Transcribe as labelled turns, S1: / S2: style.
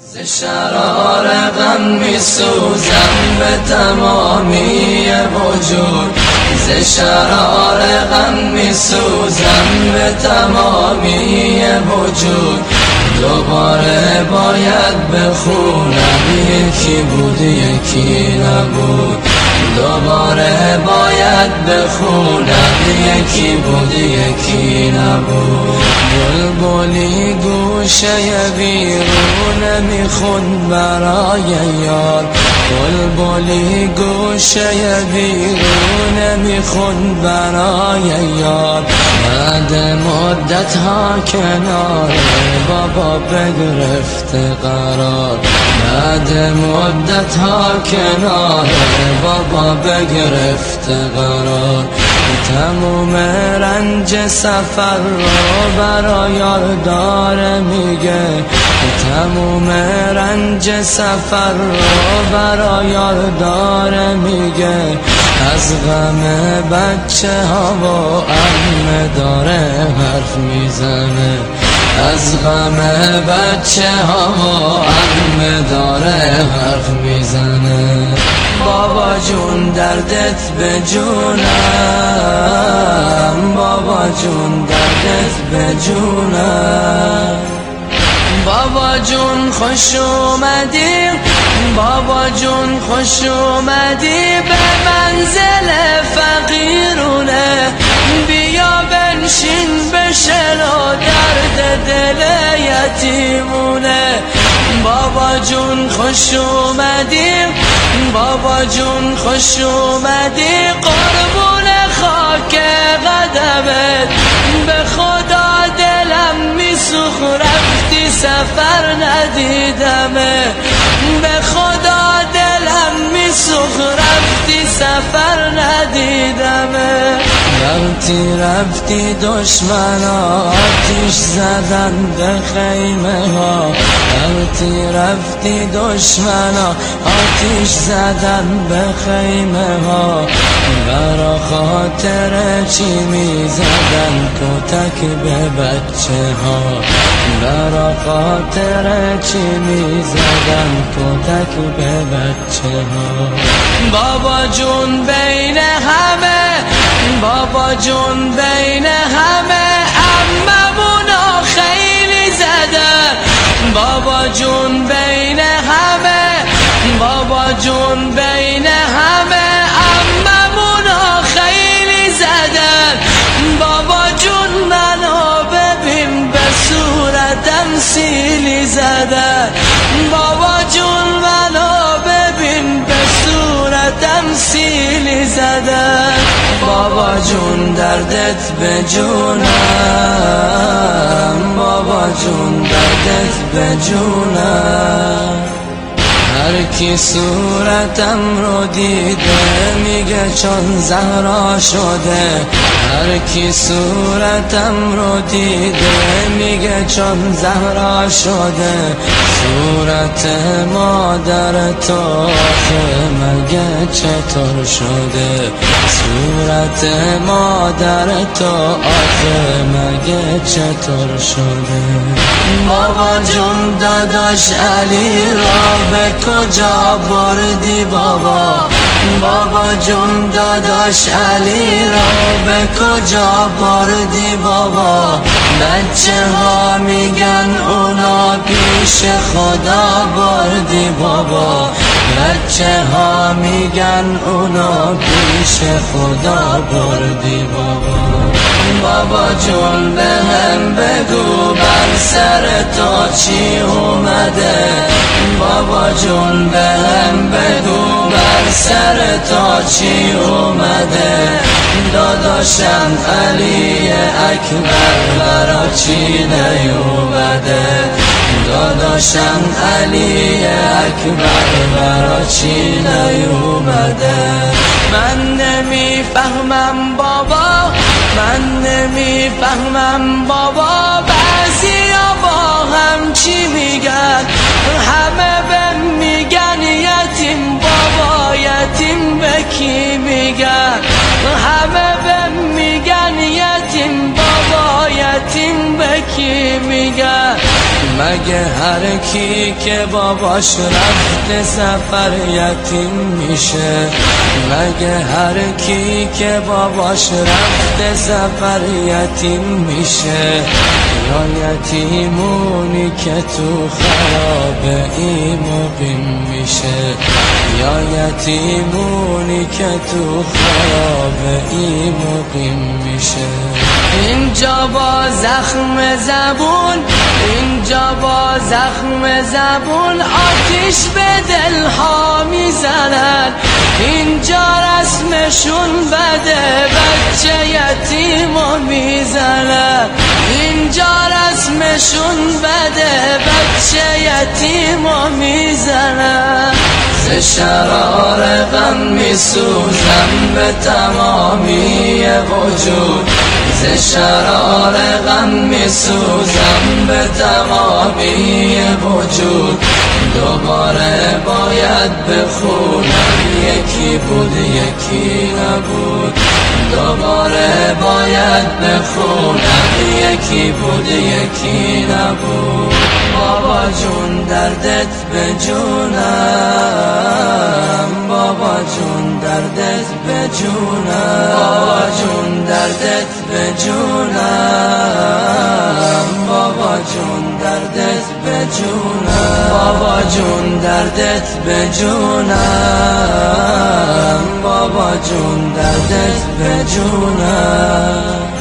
S1: ز شرار غم می سوزم به تمامی وجود، ز شرار غم می سوزم به تمامی وجود. دوباره باید بخونم یکی بود یکی نبود، دوباره باید بخونم یکی بود یکی نبود. بلبلی گوشه ویرونه میخوند برای یار، بلبلی گوشه ویرونه میخوند برای یار. بعد مدت ها کنار بابا بگرفته قرار، بعد مدت ها کنار بابا بگرفته قرار. تموم رنج سفر رو برای یار داره میگه، تموم رنج سفر رو برای یار داره میگه. از غم بچه ها و عمه داره حرف میزنه، از غم بچه ها و عمه داره حرف میزنه. بابا جون دردت به جونم، بابا جون دردت به جونم. بابا جون خوش اومدی، بابا جون خوش اومدی به منزل فقیرونه. بیا بنشین بشنو درد دل یتیمونه. بابا جون خوش اومدی، بابا جون خوش اومدی قربون خاک قدمت. به خدا دلم میسوخ رفتی سفر ندیدمه، به خدا دلم میسوخ رفتی سفر ندیدمه. رفتی دشمنا آتیش زدن به خیمه ها، رفتی دشمنا آتیش زدن به خیمه ها. برا خاطر چی میزدن کتک به بچه ها، برا خاطر چی میزدن کتک به بچه ها. بابا جون بین همه، بابا جون بین همه عممونا خیلی زدن. بابا جون بین همه، بابا جون بین همه عممونا خیلی زدن. بابا جون منو ببین به صورتم سیلی زدن، بابا جون منو ببین به صورتم سیلی زدن. بابا جون دردت به جونم، بابا جون دردت به جونم. هر کی صورتم رو دیده میگه چون زهرا شده، هر کی صورتم رو دیده میگه چون زهرا شده. صورت مادر تو آخه مگه چطور شده، صورت مادر تو آخه مگه چطور شده. بابا جون داداش علی را به کجا بردی بابا، بابا جون داداش علی را به کجا بردی بابا. بچه ها میگن اونا پیش خدا بردی بابا، بچه ها میگن اونا پیش خدا بردی بابا. بابا جون به هم بگو بر سر تو چی اومده، بابا جون به هم بگو بر سر تو چی اومده. داداشم علی اکبر برا چی نیومده، داداشم علی اکبر برا چی نیومده. من نمیفهمم بابا، من نمیفهمم بابا. بعضیا با هم چی میگن، همه به میگن یتیم بابا، یتیم به کی میگن. همه به میگن یتیم بابا، یتیم به کی میگن. مگه هر کی که باباش رفته سفر یتیم میشه؟ مگه هر کی که باباش رفته سفر یتیم میشه؟ یا یتیمونی که تو خرابه ای مقیم میشه؟ یا یتیمونی که تو خرابه ای مقیم میشه؟ اینجا با زخم زبون، اینجا با زخم زبون آتیش به دلها میزنن. اینجا رسمشون بده، بچه یتیمو میزنن. اینجا رسمشون بده، بچه یتیمو میزنن. ز شرار غم میسوزم به تمامی وجود، ز شرار غم میسوزم به تمامی وجود. دوباره باید بخونم یکی بود یکی نبود. دوباره باید بخونم یکی بود یکی نبود. بابا جون دردت به جونم، بابا جون دردت به جونم، بابا جون دردت به جونم، بابا جون دردت به جونم، بابا جون دردت به جونم، بابا جون دردت به جونم.